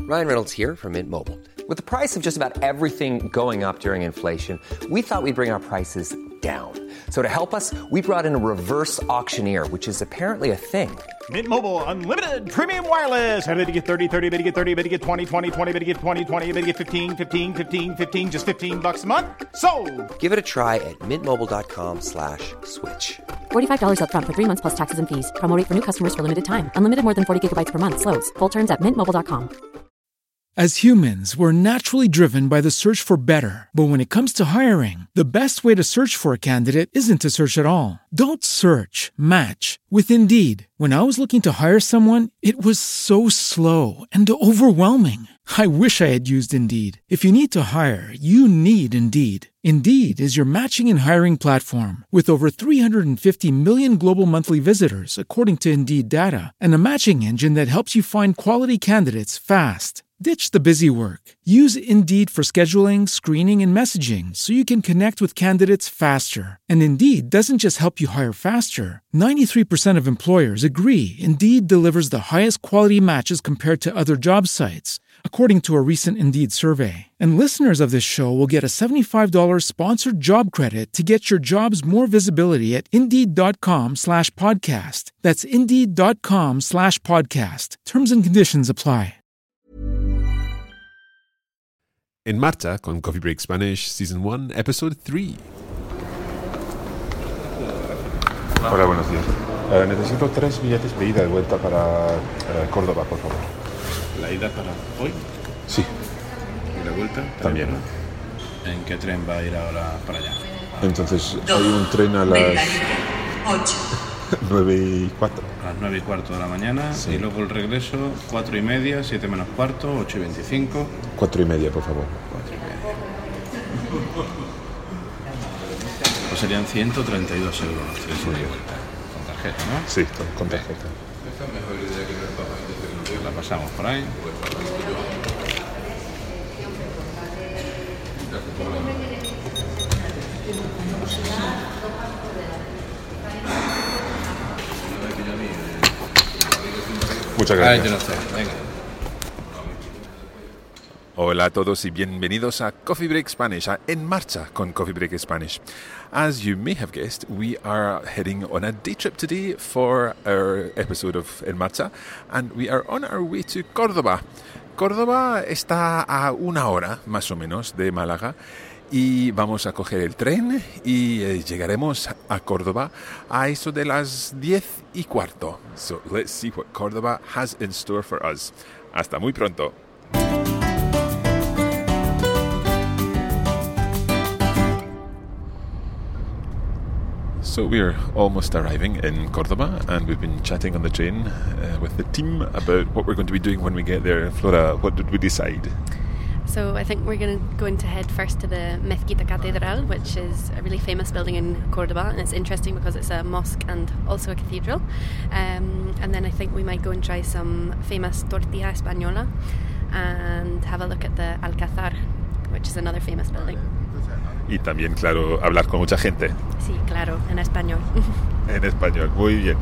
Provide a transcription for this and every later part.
Ryan Reynolds here from Mint Mobile. With the price of just about everything going up during inflation, we thought we'd bring our prices down. So to help us, we brought in a reverse auctioneer, which is apparently a thing. Mint Mobile Unlimited Premium Wireless. How to get 30, 30, bit to get 30, bit to get 20, 20, 20, bit to get 20, 20, bit to get 15, 15, 15, 15, just $15 a month? Sold! Give it a try at mintmobile.com/switch. $45 up front for 3 months plus taxes and fees. Promo rate for new customers for limited time. Unlimited more than 40 gigabytes per month. Slows full terms at mintmobile.com. As humans, we're naturally driven by the search for better. But when it comes to hiring, the best way to search for a candidate isn't to search at all. Don't search, match with Indeed. When I was looking to hire someone, it was so slow and overwhelming. I wish I had used Indeed. If you need to hire, you need Indeed. Indeed is your matching and hiring platform with over 350 million global monthly visitors, according to Indeed data, and a matching engine that helps you find quality candidates fast. Ditch the busy work. Use Indeed for scheduling, screening, and messaging so you can connect with candidates faster. And Indeed doesn't just help you hire faster. 93% of employers agree Indeed delivers the highest quality matches compared to other job sites, according to a recent Indeed survey. And listeners of this show will get a $75 sponsored job credit to get your jobs more visibility at Indeed.com/podcast. That's Indeed.com/podcast. Terms and conditions apply. En Marcha con Coffee Break Spanish, Season 1, Episode 3. Hola, buenos días. Necesito 3 billetes de ida y vuelta para Córdoba, por favor. ¿La ida para hoy? Sí. ¿Y la vuelta? También. ¿En qué tren va a ir ahora para allá? Entonces, hay un tren a las 9:15. A las 9:15 de la mañana, sí. Y luego el regreso, 4:30, 7:15, 8:25. 4:30, por favor. 4:30. Pues serían 132 euros, 3 ida y vuelta. Con tarjeta, ¿no? Sí, con tarjeta. La pasamos por ahí. Muchas gracias. Yo no sé. Venga. Hola a todos y bienvenidos a Coffee Break Spanish, a En Marcha con Coffee Break Spanish. As you may have guessed, we are heading on a day trip today for our episode of En Marcha, and we are on our way to Córdoba. Córdoba está a 1 hora, más o menos, de Málaga, y vamos a coger el tren y llegaremos a Córdoba a eso de las 10:15. So let's see what Córdoba has in store for us. Hasta muy pronto. So we're almost arriving in Córdoba, and we've been chatting on the train with the team about what we're going to be doing when we get there. Flora, what did we decide? So I think we're going to head first to the Mezquita Catedral, which is a really famous building in Córdoba, and it's interesting because it's a mosque and also a cathedral. And then I think we might go and try some famous tortilla española and have a look at the Alcázar, which is another famous building. Y también, claro, hablar con mucha gente. Sí, claro, en español. En español, muy bien.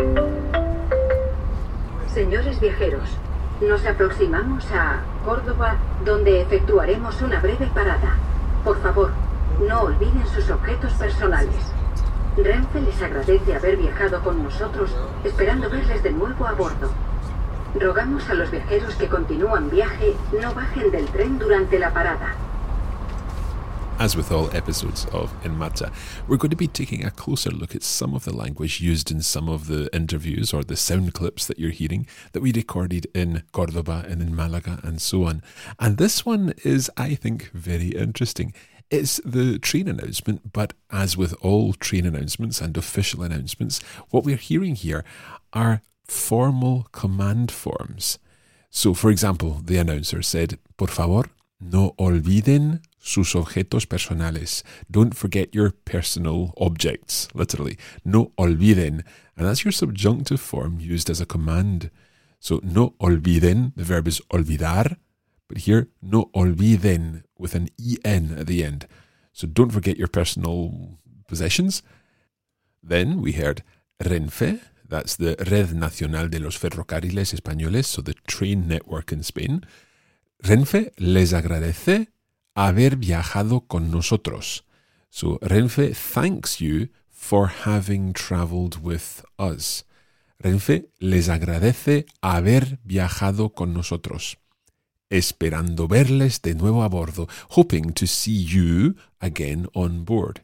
Señores viajeros, nos aproximamos a Córdoba, donde efectuaremos una breve parada. Por favor, no olviden sus objetos personales. Renfe les agradece haber viajado con nosotros, esperando verles de nuevo a bordo. Rogamos a los viajeros que continúan viaje no bajen del tren durante la parada. As with all episodes of En Marcha, we're going to be taking a closer look at some of the language used in some of the interviews or the sound clips that you're hearing that we recorded in Córdoba and in Málaga and so on. And this one is, I think, very interesting. It's the train announcement, but as with all train announcements and official announcements, what we're hearing here are formal command forms. So, for example, the announcer said, "Por favor, no olviden sus objetos personales." Don't forget your personal objects, literally. No olviden. And that's your subjunctive form used as a command. So, no olviden, the verb is olvidar, but here, no olviden, with an en at the end. So, don't forget your personal possessions. Then we heard Renfe, that's the Red Nacional de los Ferrocarriles Españoles, so the train network in Spain. Renfe les agradece haber viajado con nosotros. So Renfe thanks you for having traveled with us. Renfe les agradece haber viajado con nosotros. Esperando verles de nuevo a bordo, hoping to see you again on board.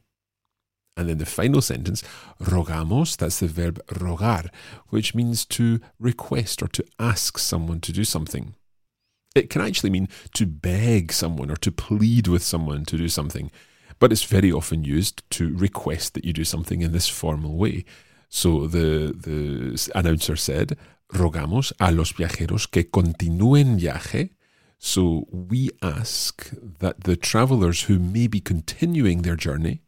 And then the final sentence, rogamos, that's the verb rogar, which means to request or to ask someone to do something. It can actually mean to beg someone or to plead with someone to do something, but it's very often used to request that you do something in this formal way. So the announcer said, rogamos a los viajeros que continúen viaje. So we ask that the travelers who may be continuing their journey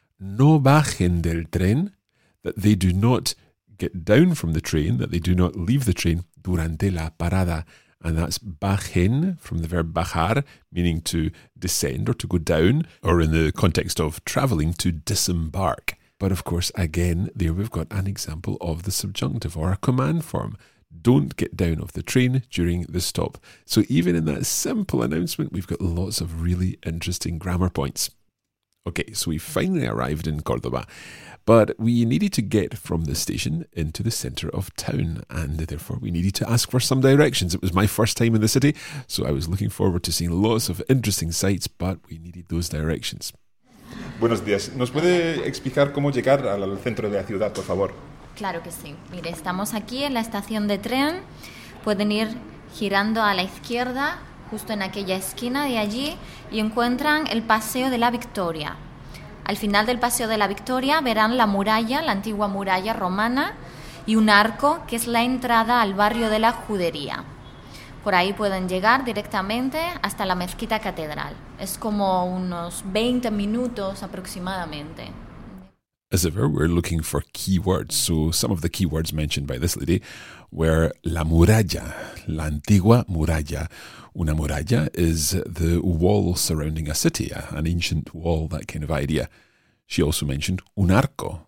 no bajen del tren, that they do not get down from the train, that they do not leave the train durante la parada. And that's bajen from the verb bajar, meaning to descend or to go down, or in the context of travelling, to disembark. But of course, again, there we've got an example of the subjunctive or a command form. Don't get down off the train during the stop. So even in that simple announcement, we've got lots of really interesting grammar points. Okay, so we finally arrived in Cordoba, but we needed to get from the station into the centre of town, and therefore we needed to ask for some directions. It was my first time in the city, so I was looking forward to seeing lots of interesting sights, but we needed those directions. Buenos días. ¿Nos puede explicar cómo llegar al centro de la ciudad, por favor? Claro que sí. Mire, estamos aquí en la estación de tren. Pueden ir girando a la izquierda, justo en aquella esquina de allí, y encuentran el Paseo de la Victoria. Al final del Paseo de la Victoria verán la muralla, la antigua muralla romana, y un arco que es la entrada al barrio de la Judería. Por ahí pueden llegar directamente hasta la Mezquita Catedral. Es como unos 20 minutos aproximadamente. As ever, we're looking for keywords. So some of the keywords mentioned by this lady were la muralla, la antigua muralla. Una muralla is the wall surrounding a city, an ancient wall, that kind of idea. She also mentioned un arco,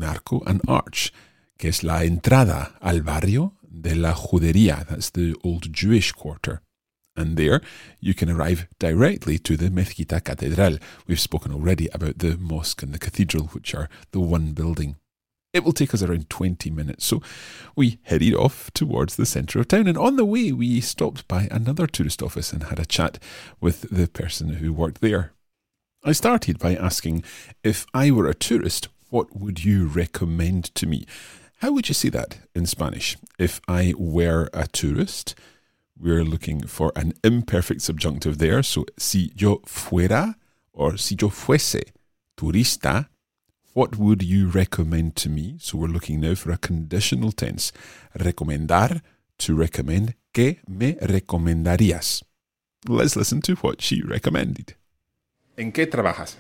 an arch, que es la entrada al barrio de la Judería. That's the old Jewish quarter. And there you can arrive directly to the Mezquita Catedral. We've spoken already about the mosque and the cathedral, which are the one building. It will take us around 20 minutes, so we headed off towards the centre of town. And on the way, we stopped by another tourist office and had a chat with the person who worked there. I started by asking, if I were a tourist, what would you recommend to me? How would you say that in Spanish? If I were a tourist, we're looking for an imperfect subjunctive there. So, si yo fuera, or si yo fuese turista, what would you recommend to me? So we're looking now for a conditional tense. Recomendar, to recommend. ¿Qué me recomendarías? Let's listen to what she recommended. ¿En qué trabajas?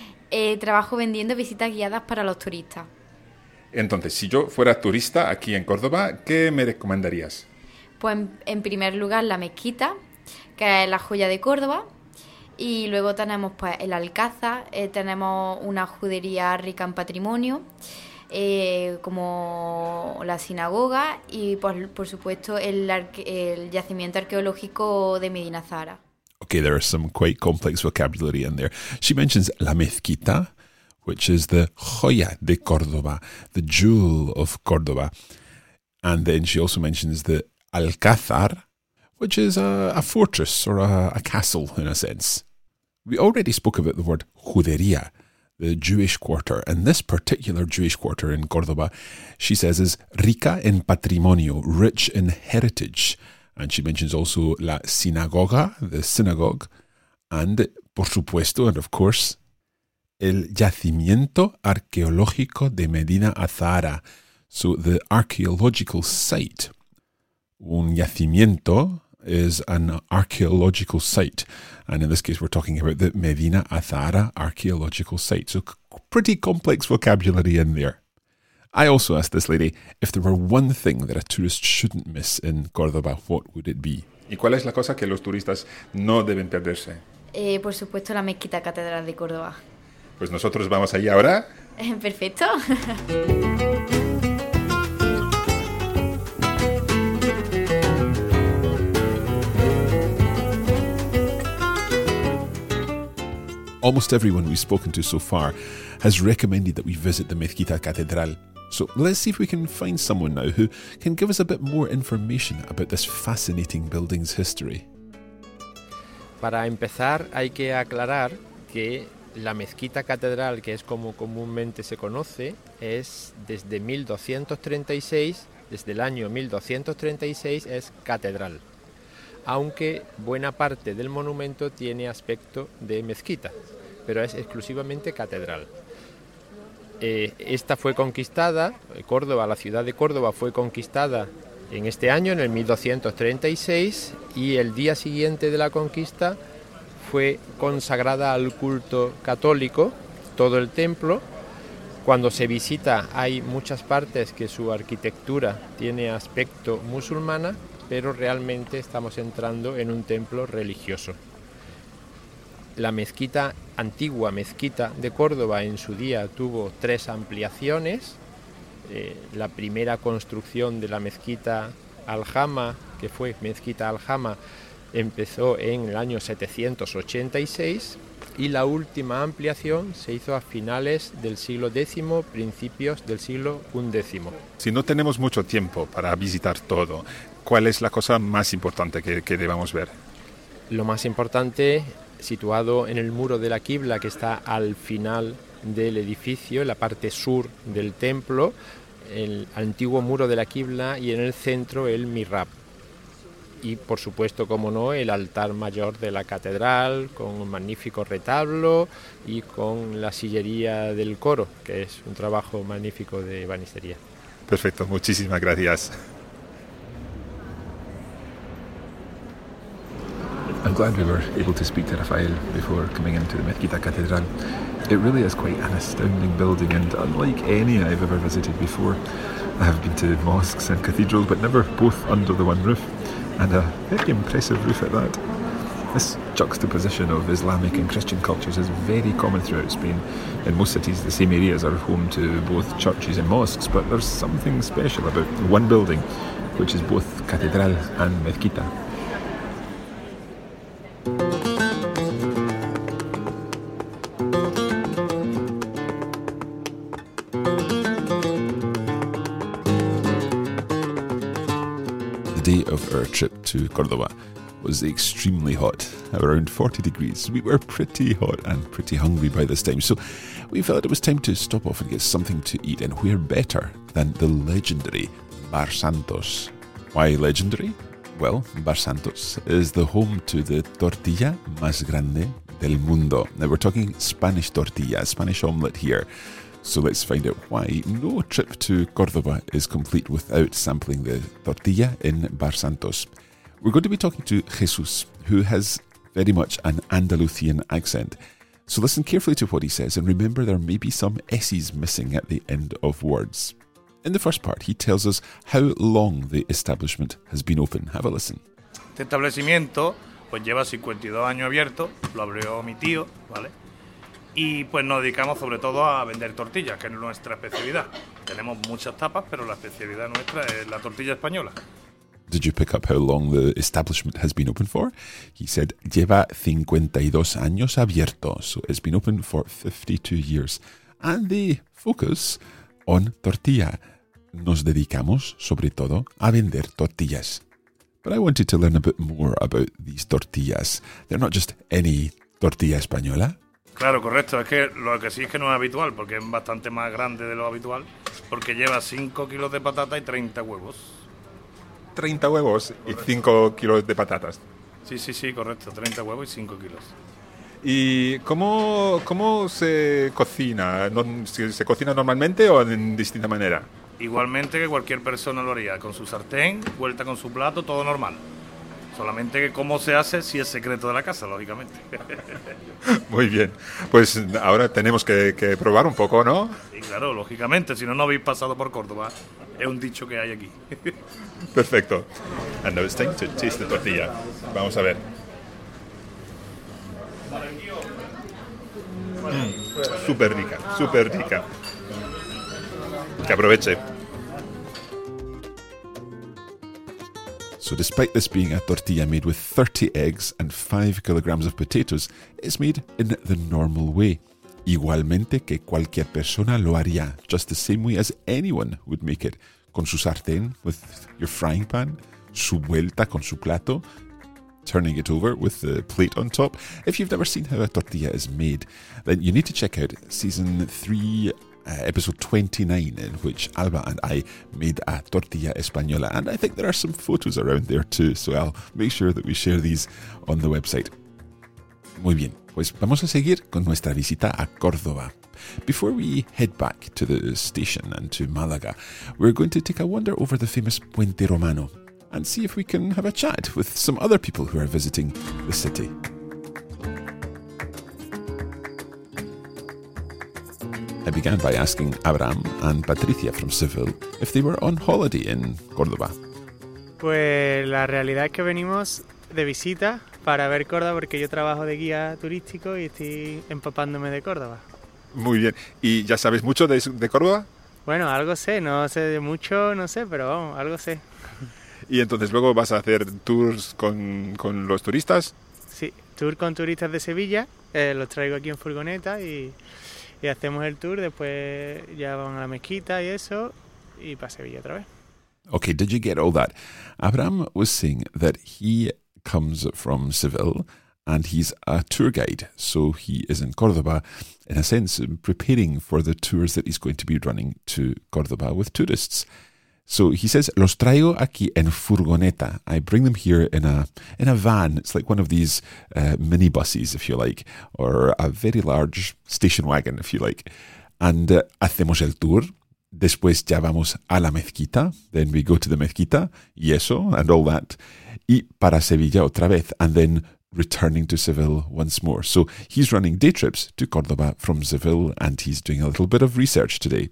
Trabajo vendiendo visitas guiadas para los turistas. Entonces, si yo fuera turista aquí en Córdoba, ¿qué me recomendarías? Pues en primer lugar la mezquita, que es la joya de Córdoba. Y luego tenemos pues el Alcázar, tenemos una judería rica en patrimonio, como la sinagoga y por supuesto el yacimiento arqueológico de Medina Zahara. Okay, there is some quite complex vocabulary in there. She mentions la mezquita, which is the joya de Córdoba, the jewel of Córdoba. And then she also mentions the Alcázar, which is a fortress or a castle in a sense. We already spoke about the word Judería, the Jewish quarter, and this particular Jewish quarter in Córdoba, she says, is rica en patrimonio, rich in heritage. And she mentions also la sinagoga, the synagogue, and, por supuesto, and of course, el yacimiento arqueológico de Medina Azahara. So the archaeological site. Un yacimiento is an archaeological site. And in this case, we're talking about the Medina Azahara archaeological site. So pretty complex vocabulary in there. I also asked this lady, if there were one thing that a tourist shouldn't miss in Córdoba, what would it be? ¿Y cuál es la cosa que los turistas no deben perderse? Por supuesto, la Mezquita Catedral de Córdoba. Pues nosotros vamos allí ahora. Perfecto. Almost everyone we've spoken to so far has recommended that we visit the Mezquita Catedral. So let's see if we can find someone now who can give us a bit more information about this fascinating building's history. Para empezar, hay que aclarar que la Mezquita Catedral, que es como comúnmente se conoce, es desde 1236, desde el año 1236 es catedral, aunque buena parte del monumento tiene aspecto de mezquita, pero es exclusivamente catedral. Esta fue conquistada, Córdoba, la ciudad de Córdoba fue conquistada en este año, en el 1236, y el día siguiente de la conquista fue consagrada al culto católico, todo el templo. Cuando se visita hay muchas partes que su arquitectura tiene aspecto musulmana, pero realmente estamos entrando en un templo religioso. La mezquita, antigua mezquita de Córdoba, en su día tuvo 3 ampliaciones. La primera construcción de la mezquita Aljama, que fue mezquita Aljama, empezó en el año 786 y la última ampliación se hizo a finales del siglo X, principios del siglo XI. Si no tenemos mucho tiempo para visitar todo, ¿cuál es la cosa más importante que debamos ver? Lo más importante, situado en el muro de la Qibla, que está al final del edificio, en la parte sur del templo, el antiguo muro de la Qibla, y en el centro el mihrab. Y por supuesto, como no, el altar mayor de la catedral, con un magnífico retablo y con la sillería del coro, que es un trabajo magnífico de ebanistería. Perfecto, muchísimas gracias. I'm glad we were able to speak to Rafael before coming into the Mezquita Catedral. It really is quite an astounding building, and unlike any I've ever visited before. I have been to mosques and cathedrals, but never both under the one roof, and a very impressive roof at that. This juxtaposition of Islamic and Christian cultures is very common throughout Spain. In most cities, the same areas are home to both churches and mosques, but there's something special about one building, which is both catedral and mezquita. Of our trip to Córdoba was extremely hot, around 40 degrees. We were pretty hot and pretty hungry by this time, so we felt it was time to stop off and get something to eat, and where better than the legendary Bar Santos. Why legendary? Well, Bar Santos is the home to the tortilla más grande del mundo. Now we're talking Spanish tortilla, Spanish omelette here. So let's find out why no trip to Córdoba is complete without sampling the tortilla in Bar Santos. We're going to be talking to Jesus, who has very much an Andalusian accent. So listen carefully to what he says, and remember there may be some S's missing at the end of words. In the first part, he tells us how long the establishment has been open. Have a listen. Este establecimiento pues lleva 52 años abierto, lo abrió mi tío, ¿vale? Y pues nos dedicamos sobre todo a vender tortillas, que es nuestra especialidad. Tenemos muchas tapas, pero la especialidad nuestra es la tortilla española. Did you pick up how long the establishment has been open for? He said, lleva 52 años abierto, so it's been open for 52 years. And they focus on tortilla. Nos dedicamos, sobre todo, a vender tortillas. But I wanted to learn a bit more about these tortillas. They're not just any tortilla española. Claro, correcto. Es que lo que sí es que no es habitual, porque es bastante más grande de lo habitual, porque lleva 5 kilos de patata y 30 huevos. 30 huevos y 5 kilos de patatas. Sí, correcto. 30 huevos y 5 kilos. ¿Y cómo se cocina? ¿Se cocina normalmente o de distinta manera? Igualmente que cualquier persona lo haría, con su sartén, vuelta con su plato, todo normal. Solamente que cómo se hace sí es secreto de la casa, lógicamente. Muy bien. Pues ahora tenemos que probar un poco, ¿no? Sí, claro, lógicamente. Si no habéis pasado por Córdoba. Es un dicho que hay aquí. Perfecto. And now it's time to taste the tortilla. Vamos a ver. Súper rica. Que aproveche. So despite this being a tortilla made with 30 eggs and 5 kilograms of potatoes, it's made in the normal way. Igualmente que cualquier persona lo haría, just the same way as anyone would make it. Con su sartén, with your frying pan, su vuelta con su plato, turning it over with the plate on top. If you've never seen how a tortilla is made, then you need to check out season 3, episode 29, in which Alba and I made a tortilla española. And I think there are some photos around there too, so I'll make sure that we share these on the website. Muy bien, pues vamos a seguir con nuestra visita a Córdoba. Before we head back to the station and to Málaga, we're going to take a wander over the famous Puente Romano and see if we can have a chat with some other people who are visiting the city. I began by asking Abraham and Patricia from Seville if they were on holiday in Córdoba. Pues la realidad es que venimos de visita para ver Córdoba porque yo trabajo de guía turístico y estoy empapándome de Córdoba. Muy bien. ¿Y ya sabes mucho de Córdoba? Bueno, algo sé, no sé de mucho, no sé, pero vamos, algo sé. ¿Y entonces luego vas a hacer tours con los turistas? Sí, tour con turistas de Sevilla, los traigo aquí en furgoneta y hacemos el tour, después ya van a la mezquita y eso, y para Sevilla otra vez. Okay, did you get all that? Abraham was saying that he comes from Seville and he's a tour guide, so he is in Córdoba, in a sense, preparing for the tours that he's going to be running to Córdoba with tourists. So he says, los traigo aquí en furgoneta. I bring them here in a van. It's like one of these mini buses, if you like, or a very large station wagon, if you like. And hacemos el tour. Después ya vamos a la mezquita. Then we go to the mezquita, y eso, and all that. Y para Sevilla otra vez. And then returning to Seville once more. So he's running day trips to Córdoba from Seville, and he's doing a little bit of research today.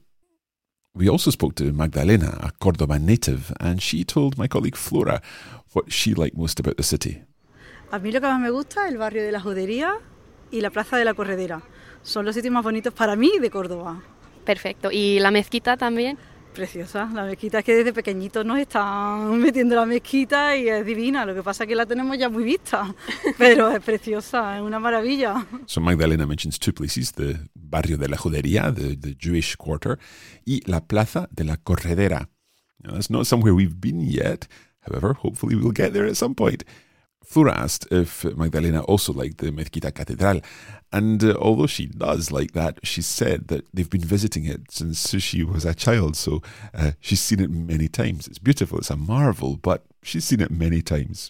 We also spoke to Magdalena, a Córdoba native, and she told my colleague Flora what she liked most about the city. A mí lo que más me gusta es el barrio de la Judería y la Plaza de la Corredera. Son los sitios más bonitos para mí de Córdoba. Perfecto. ¿Y la mezquita también? Preciosa. La mezquita es que desde pequeñitos nos están metiendo la mezquita y es divina. Lo que pasa es que la tenemos ya muy vista, pero es preciosa, es una maravilla. So Magdalena mentions two places, the Barrio de la Judería, the Jewish quarter, y la Plaza de la Corredera. Now, that's not somewhere we've been yet. However, hopefully we'll get there at some point. Flora asked if Magdalena also liked the Mezquita Catedral, and although she does like that, she said that they've been visiting it since she was a child, so she's seen it many times. It's beautiful, it's a marvel, but she's seen it many times.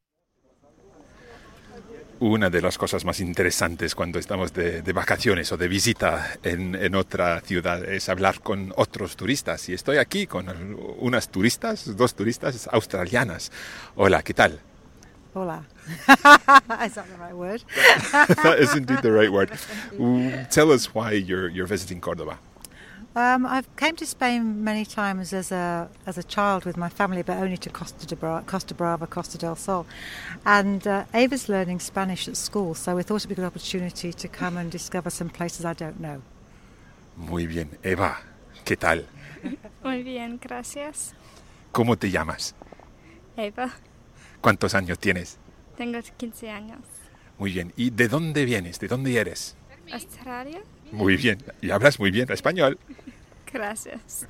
Una de las cosas más interesantes cuando estamos de vacaciones o de visita en otra ciudad es hablar con otros turistas. Y estoy aquí con dos turistas australianas. Hola, ¿qué tal? Hola. Is that the right word? That is indeed the right word. Tell us why you're visiting Córdoba. I've came to Spain many times as a child with my family, but only to Costa Brava, Costa del Sol. And Ava's learning Spanish at school, so we thought it'd be a good opportunity to come and discover some places I don't know. Muy bien. Eva, ¿qué tal? Muy bien, gracias. ¿Cómo te llamas? Eva. ¿Cuántos años tienes? Tengo 15 años. Muy bien. ¿Y de dónde vienes? ¿De dónde eres? Australia. Muy bien. Y hablas muy bien español. Gracias.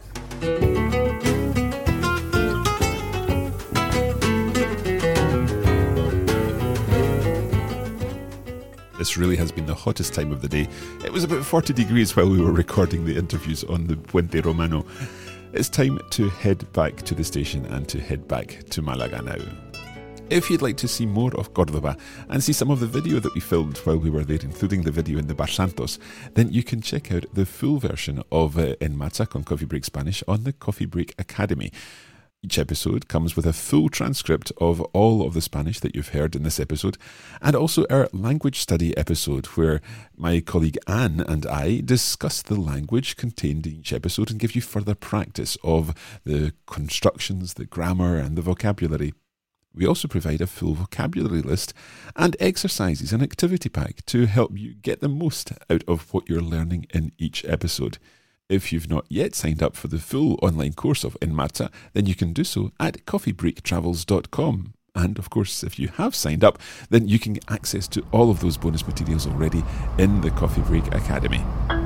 This really has been the hottest time of the day. It was about 40 degrees while we were recording the interviews on the Puente Romano. It's time to head back to the station and to head back to Málaga now. If you'd like to see more of Córdoba and see some of the video that we filmed while we were there, including the video in the Bar Santos, then you can check out the full version of En Marcha con Coffee Break Spanish on the Coffee Break Academy. Each episode comes with a full transcript of all of the Spanish that you've heard in this episode, and also our language study episode, where my colleague Anne and I discuss the language contained in each episode and give you further practice of the constructions, the grammar, and the vocabulary. We also provide a full vocabulary list and exercises and activity pack to help you get the most out of what you're learning in each episode. If you've not yet signed up for the full online course of En Marcha, then you can do so at coffeebreaktravels.com. And of course, if you have signed up, then you can get access to all of those bonus materials already in the Coffee Break Academy.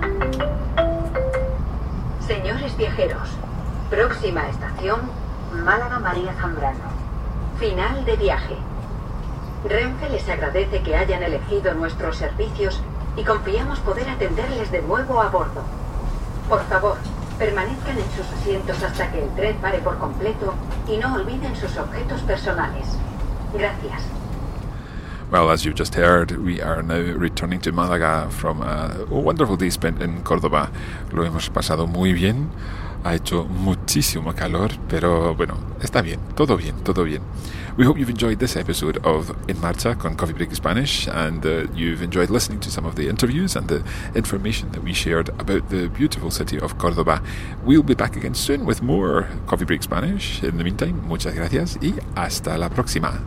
Señores viajeros, próxima estación, Málaga María Zambrano. Final de viaje. Renfe les agradece que hayan elegido nuestros servicios y confiamos poder atenderles de nuevo a bordo. Por favor, permanezcan en sus asientos hasta que el tren pare por completo y no olviden sus objetos personales. Gracias. Well, as you've just heard, we are now returning to Málaga from a wonderful day spent in Córdoba. Lo hemos pasado muy bien. Ha hecho muchísimo calor, pero bueno, está bien, todo bien, todo bien. We hope you've enjoyed this episode of En Marcha con Coffee Break Spanish, and you've enjoyed listening to some of the interviews and the information that we shared about the beautiful city of Córdoba. We'll be back again soon with more Coffee Break Spanish. In the meantime, muchas gracias y hasta la próxima.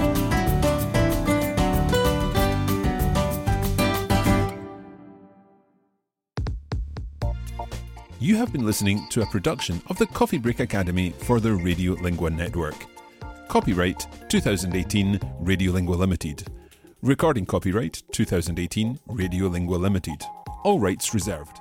You have been listening to a production of the Coffee Break Academy for the Radiolingua Network. Copyright 2018 Radiolingua Limited. Recording copyright 2018 Radiolingua Limited. All rights reserved.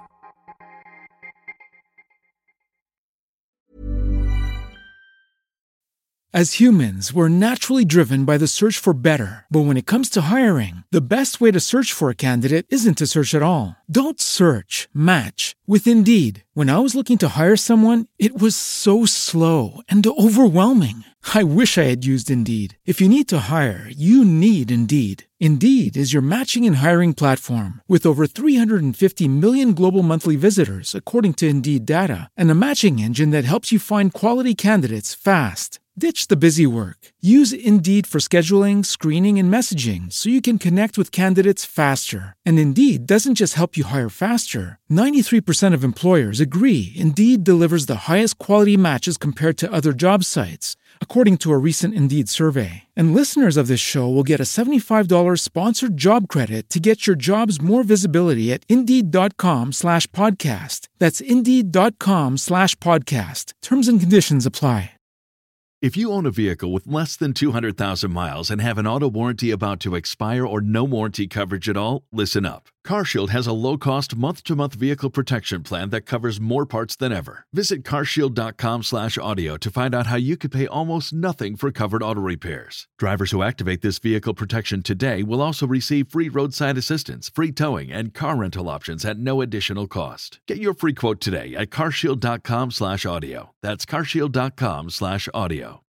As humans, we're naturally driven by the search for better. But when it comes to hiring, the best way to search for a candidate isn't to search at all. Don't search, match with Indeed. When I was looking to hire someone, it was so slow and overwhelming. I wish I had used Indeed. If you need to hire, you need Indeed. Indeed is your matching and hiring platform with over 350 million global monthly visitors, according to Indeed data, and a matching engine that helps you find quality candidates fast. Ditch the busy work. Use Indeed for scheduling, screening, and messaging so you can connect with candidates faster. And Indeed doesn't just help you hire faster. 93% of employers agree Indeed delivers the highest quality matches compared to other job sites, according to a recent Indeed survey. And listeners of this show will get a $75 sponsored job credit to get your jobs more visibility at Indeed.com/podcast. That's Indeed.com/podcast. Terms and conditions apply. If you own a vehicle with less than 200,000 miles and have an auto warranty about to expire or no warranty coverage at all, listen up. CarShield has a low-cost month-to-month vehicle protection plan that covers more parts than ever. Visit carshield.com/audio to find out how you could pay almost nothing for covered auto repairs. Drivers who activate this vehicle protection today will also receive free roadside assistance, free towing, and car rental options at no additional cost. Get your free quote today at carshield.com/audio. That's carshield.com/audio.